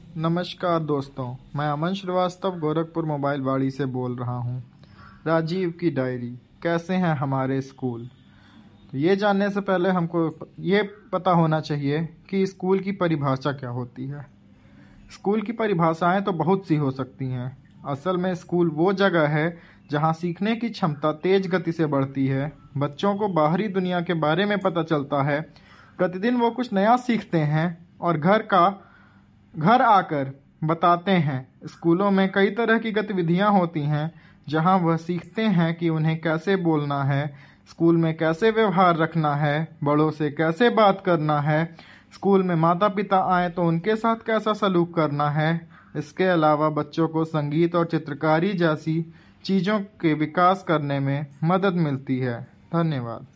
नमस्कार दोस्तों, मैं अमन श्रीवास्तव गोरखपुर मोबाइल वाड़ी से बोल रहा हूँ। राजीव की डायरी, कैसे हैं हमारे स्कूल। तो ये जानने से पहले हमको ये पता होना चाहिए कि स्कूल की परिभाषा क्या होती है। स्कूल की परिभाषाएं तो बहुत सी हो सकती हैं। असल में स्कूल वो जगह है जहाँ सीखने की क्षमता तेज गति से बढ़ती है, बच्चों को बाहरी दुनिया के बारे में पता चलता है, प्रतिदिन वो कुछ नया सीखते हैं और घर आकर बताते हैं। स्कूलों में कई तरह की गतिविधियां होती हैं जहां वह सीखते हैं कि उन्हें कैसे बोलना है, स्कूल में कैसे व्यवहार रखना है, बड़ों से कैसे बात करना है, स्कूल में माता पिता आए तो उनके साथ कैसा सलूक करना है। इसके अलावा बच्चों को संगीत और चित्रकारी जैसी चीज़ों के विकास करने में मदद मिलती है। धन्यवाद।